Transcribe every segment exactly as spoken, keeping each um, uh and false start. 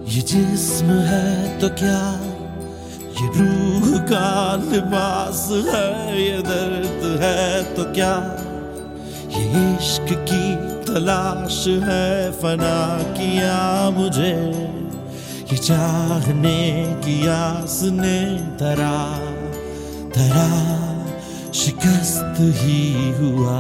ये जिस्म है तो क्या, ये रूह का लिबास है, ये दर्द है तो क्या, ये इश्क की तलाश है, फना किया मुझे ये चाहने की आस ने, धरा धरा शिकस्त ही हुआ।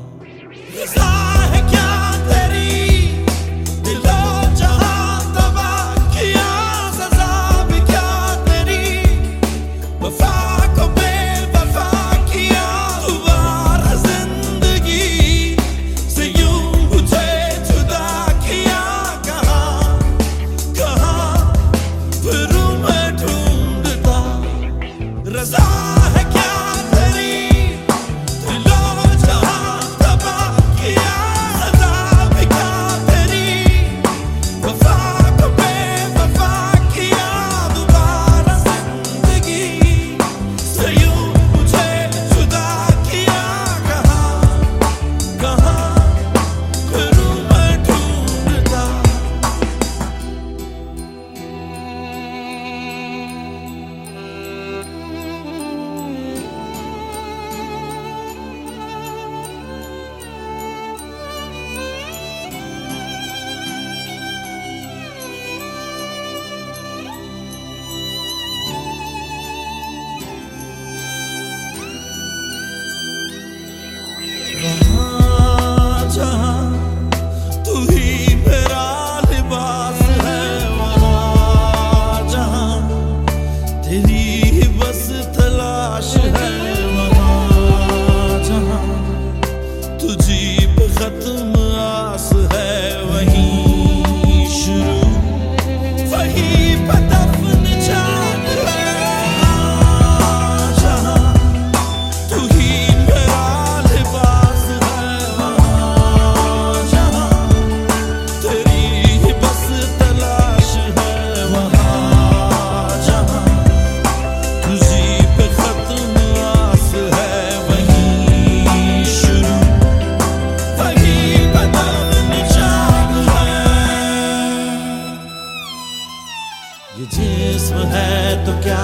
ये जिस्म है तो क्या,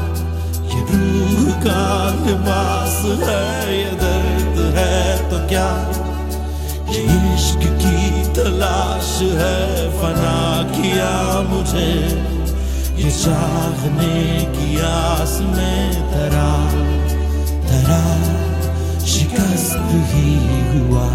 ये रूह का लिबास है, ये दर्द है तो क्या, ये इश्क की तलाश है, फना किया मुझे ये चाहने की आस में, धरा धरा शिकस्त ही हुआ।